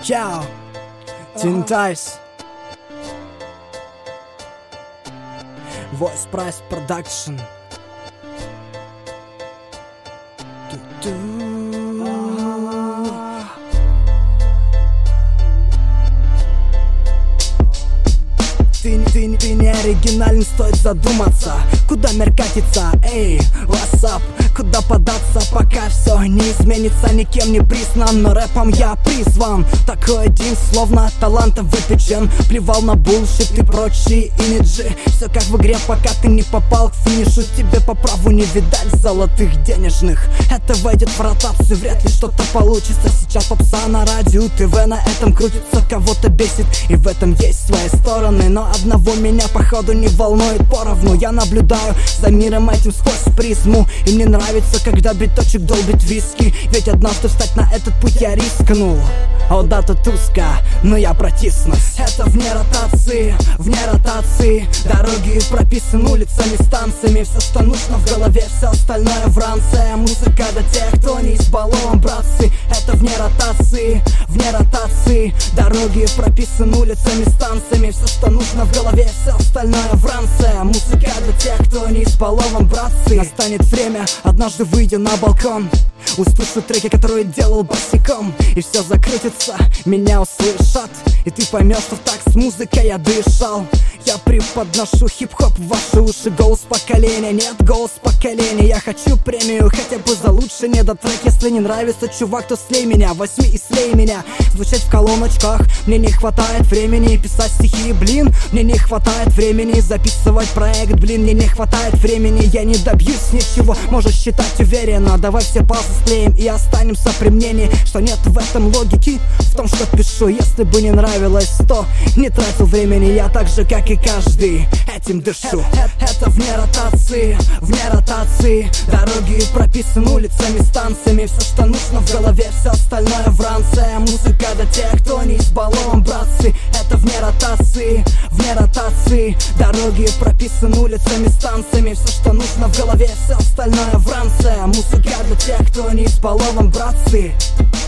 Ciao, Tin Dice, Voice Price Production. Ты не оригинален, стоит задуматься. Куда мир катится, эй, what's up? Куда податься, пока все не изменится, никем не признан. Но рэпом я призван, такой один, словно талантом выпечен. Плевал на булшит и прочие имиджи. Все как в игре, пока ты не попал к финишу. Тебе по праву не видать золотых денежных. Это войдет в ротацию, вряд ли что-то получится. Сейчас попса на радио, ТВ на этом крутится. Кого-то бесит, и в этом есть свои стороны. Но одного меня походу не волнует поровну. Я наблюдаю за миром этим сквозь призму. И мне нравится, когда биточек долбит виски. Ведь однажды встать на этот путь я рискнул. О да, тут узко, но я протиснусь. Это вне ротации, вне ротации. Дороги прописаны улицами, станциями. Все, что нужно в голове, все остальное в ранце. Музыка для тех, кто не избалован, братцы. Это вне ротации, вне ротации. Дороги прописаны улицами, станциями. Все, что нужно в голове, все остальное в ранце. Музыка для тех, кто не избалован, братцы. Настанет время, однажды выйдя на балкон, услышу треки, которые делал босиком. И все закрутится, меня услышат. И ты поймешь, что так с музыкой я дышал. Я преподношу хип-хоп в ваши уши. Голос поколения, нет, голос поколения. Я хочу премию, хотя бы за лучший недотрек. Если не нравится, чувак, то слей меня. Возьми и слей меня. Звучать в колоночках, мне не хватает времени. Писать стихи, блин, мне не хватает времени. Записывать проект, блин, мне не хватает времени. Я не добьюсь ничего, можешь считать уверенно. Давай все паузы склеим и останемся при мнении, что нет в этом логики, в том, что пишу. Если бы не нравилось, то не тратил времени. Я так же, как и каждый, этим дышу. Это вне ротации, вне ротации. Дороги прописаны улицами, станциями. Все, что нужно в голове, все остальное в ранце. Музыка для тех, кто не избалован, братцы. Это вне ротации, вне ротации. Дороги прописаны улицами, станциями. Все, что нужно в голове, все остальное в ранце. Музыка для тех, кто не избалован, братцы.